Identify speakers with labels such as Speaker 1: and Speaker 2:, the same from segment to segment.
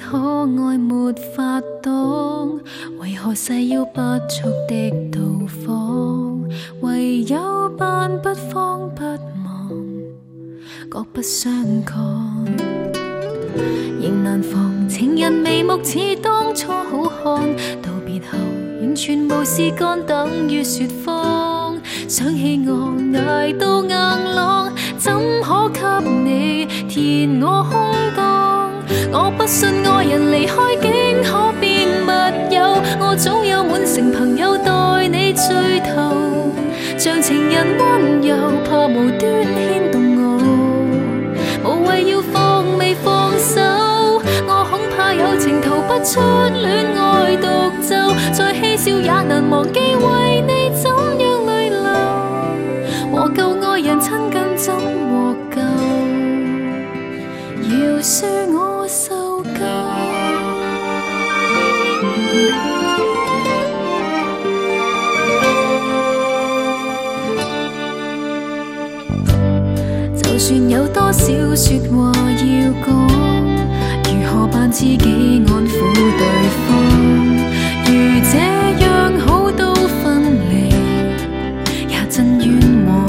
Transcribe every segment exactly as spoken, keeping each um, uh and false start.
Speaker 1: 可愛沒法擋，為何誓要不速的到訪？唯有扮不慌不忙，各不相抗，仍難防情人眉目似當初好看，道別後完全無事幹，等於說謊。想起我捱到硬朗，怎可給你填我空檔？我不信愛人離開竟可變密友，我早有滿城朋友待你醉頭，像情人溫柔，怕無端牽動我，無謂要放未放手，我恐怕有情逃不出戀愛獨奏，再嬉笑也難忘記為你怎樣淚流，和舊愛人親近怎獲救？饒恕我受夠。就算有多少說話要講，如何扮知己安撫對方？如這樣好都分離，也真冤枉。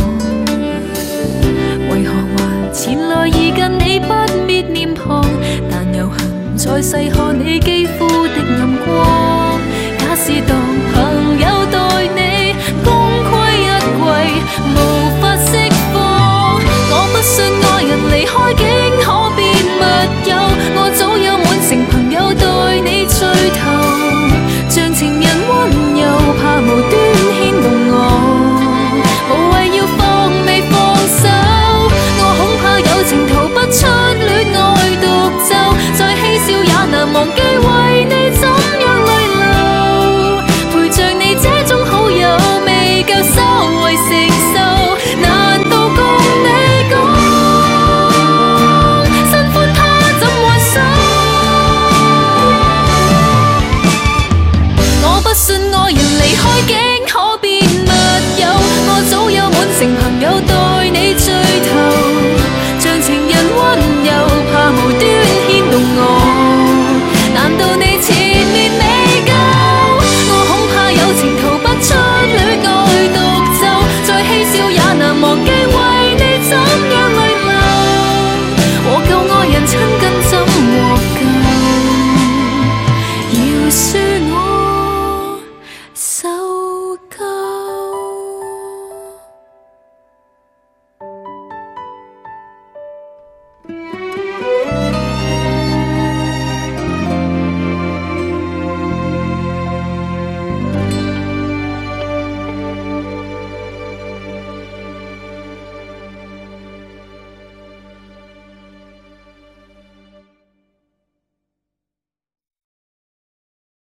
Speaker 1: 為何還前來而近你不滅臉龐？但又恨再細看你肌膚的暗光。假使當朋友待你功虧一簣，無法釋放。我不信愛人離開竟可變密友，我早有滿城朋友待你醉頭，像情人溫柔，怕無端牽動我，無謂要放未放手，我恐怕有情逃不出戀愛獨奏，再嬉笑也難忘記為你怎樣淚流，陪着你這種好友未夠稍為承受，難道共你講新歡他怎還手？我不信愛人離開竟可變密友，我早有滿城朋友待你醉頭，像情人溫柔，怕無端牽動我，難道你前面未夠？我恐怕有情逃不出戀愛獨奏，再嬉笑也難忘記為你怎樣淚流，和舊愛人親近怎獲救？饒恕